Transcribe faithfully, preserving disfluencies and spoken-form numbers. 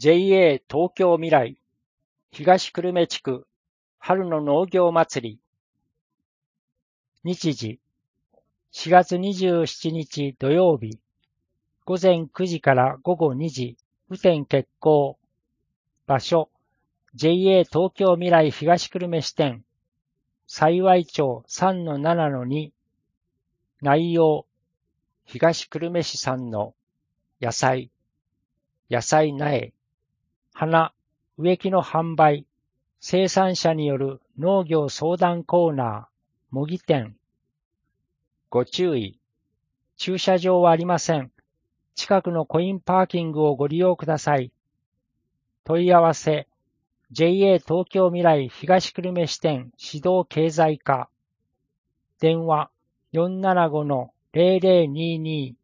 ジェイエー 東京未来東久留米地区春の農業祭り。日時しがつにじゅうしちにち土曜日午前くじから午後にじ雨天決行。場所 ジェイエー 東京未来東久留米支店幸町 さんのななのに。内容東久留米市産の野菜野菜苗花植木の販売生産者による農業相談コーナー模擬店。ご注意駐車場はありません。近くのコインパーキングをご利用ください。問い合わせ ジェイエー 東京未来東久留米支店指導経済課電話 よんななごのゼロゼロにーにー